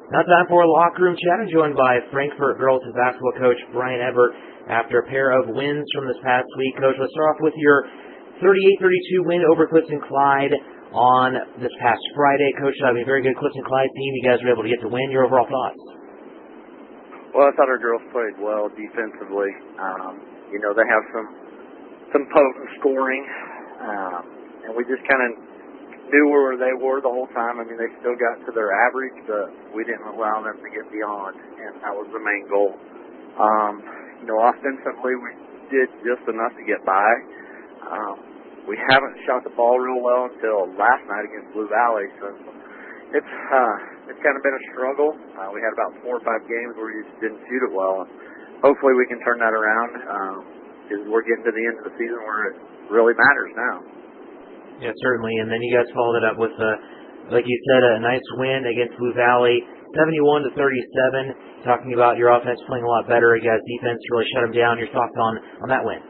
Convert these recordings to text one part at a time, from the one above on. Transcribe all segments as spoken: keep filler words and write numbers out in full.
Now time for a locker room chat. I'm joined by Frankfort girls basketball coach Brian Ebert after a pair of wins from this past week. Coach, let's start off with your thirty-eight thirty-two win over Clifton Clyde on this past Friday. Coach, I mean, very good Clifton Clyde team. You guys were able to get the win. Your overall thoughts? Well, I thought our girls played well defensively. Um, you know, they have some some potent scoring, um, and we just kind of knew where they were the whole time. I mean, they still got to their average, but we didn't allow them to get beyond, and that was the main goal. Um, you know, offensively, we did just enough to get by. Um, we haven't shot the ball real well until last night against Blue Valley, so it's uh, it's kind of been a struggle. Uh, we had about four or five games where we just didn't shoot it well, and hopefully we can turn that around because um, we're getting to the end of the season where it really matters now. Yeah, certainly. And then you guys followed it up with, uh, like you said, a nice win against Blue Valley, seventy-one to thirty-seven. Talking about your offense playing a lot better, you guys' defense really shut them down. Your thoughts on, on that win?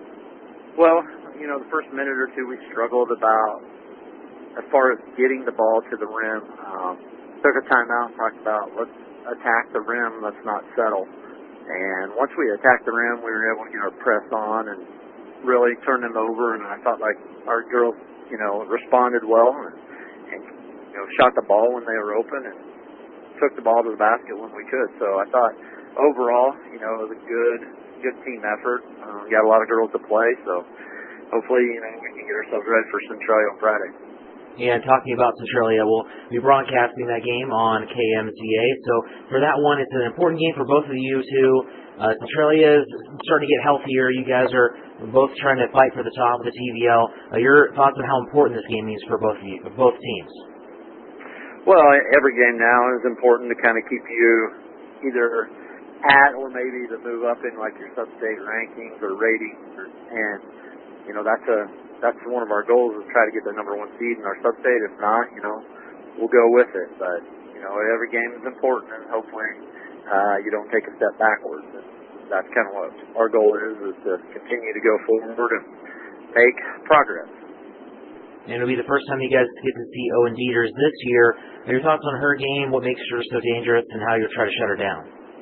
Well, you know, the first minute or two we struggled about as far as getting the ball to the rim. Um, took a timeout and talked about let's attack the rim, let's not settle. And once we attacked the rim, we were able to get our press on and really turn them over. And I felt like our girls, you know, responded well and, and you know, shot the ball when they were open and took the ball to the basket when we could. So I thought overall, you know, it was a good, good team effort. Uh, we got a lot of girls to play, so hopefully, you know, we can get ourselves ready for Centralia on Friday. Yeah, and talking about Centralia, we'll be broadcasting that game on K M Z A. So for that one, it's an important game for both of you too. Uh, Centralia is starting to get healthier. You guys are both trying to fight for the top of the T V L. Uh, your thoughts on how important this game is for both of you, both teams? Well, every game now is important to kind of keep you either at or maybe to move up in like your sub-state rankings or ratings, or, and you know that's a that's one of our goals is try to get the number one seed in our sub-state. If not, you know, we'll go with it. But you know, every game is important, and hopefully uh, you don't take a step backwards. And that's kind of what our goal is: is to continue to go forward and make progress. And it'll be the first time you guys get to see Owen Dieters this year. Your thoughts on her game, what makes her so dangerous, and how you'll try to shut her down?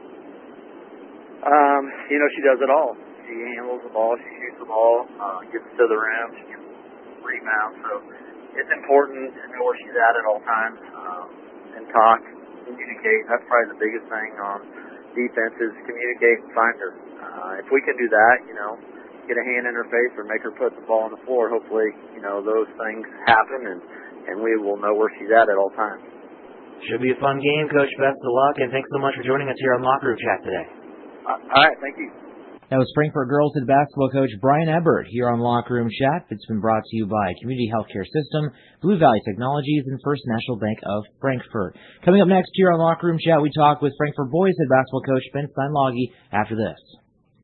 Um, you know, she does it all. She handles the ball, she shoots the ball, uh, gets to the rim, she can rebound. So it's important to know where she's at at all times um, and talk, communicate. That's probably the biggest thing on defense is communicate and find her. Uh, if we can do that, you know, get a hand in her face or make her put the ball on the floor, hopefully, you know, those things happen and, and we will know where she's at at all times. Should be a fun game, Coach. Best of luck, and thanks so much for joining us here on Locker Room Chat today. Uh, all right, thank you. That was Frankfort girls head basketball coach Brian Ebert here on Locker Room Chat. It's been brought to you by Community Healthcare System, Blue Valley Technologies, and First National Bank of Frankfort. Coming up next here on Locker Room Chat, we talk with Frankfort boys head basketball coach Ben Steinlage after this.